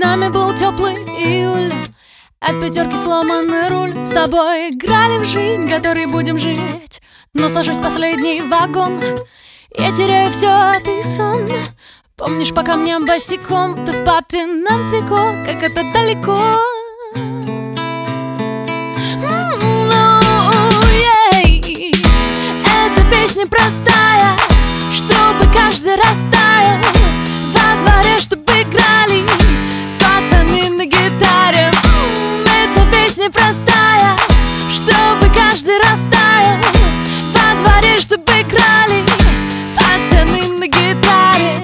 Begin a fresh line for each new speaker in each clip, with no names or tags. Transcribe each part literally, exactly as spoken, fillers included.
нами был теплый июль, от пятерки сломанный руль. С тобой играли в жизнь, которой будем жить. Но сажусь в последний вагон, я теряю все, а ты сон. Помнишь, по камням босиком ты в папином трико, как это далеко. Эта песня простая, чтобы каждый растаял. Во дворе, чтобы играли пацаны на гитаре. Эта песня простая, чтобы каждый растаял. Во дворе, чтобы играли пацаны на гитаре.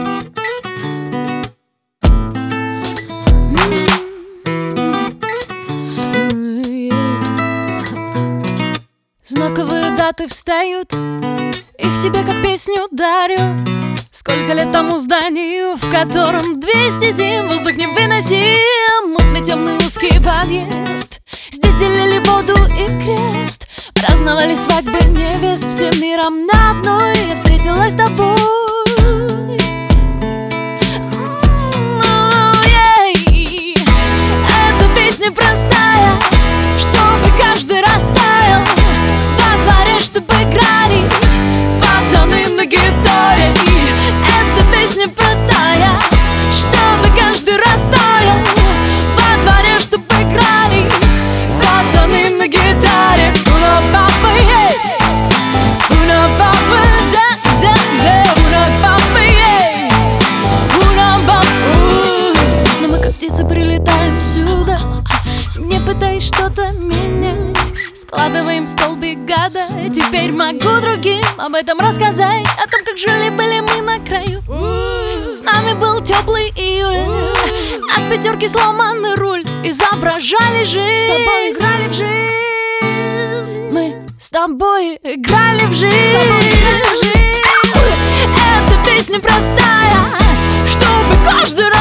Знаковые даты встают, их тебе как песню дарю. Сколько лет тому зданию, в котором двести зим, воздух невыносим. Мутный темный узкий подъезд, здесь делили воду и крест. Праздновали свадьбы невест, всем миром на одной я встретилась с тобой. Эта песня простая, чтобы каждый растаял. Во дворе, чтобы играли пацаны на гитаре. Эта песня простая, чтобы каждый растаял. Во дворе, чтобы играли пацаны на гитаре. Уна папа, ей, уна папа, да, да, да, уна папа, ей, уна папа. Но мы как птицы прилетаем сюда, не пытаясь что-то менять. Складываем столбик года, теперь могу другим об этом рассказать. О том, как жили-были мы на краю. С нами был теплый июль, от пятерки сломанный руль. Изображали жизнь, с тобой играли в жизнь. Мы с тобой играли в жизнь. Эта песня простая, чтобы каждый раз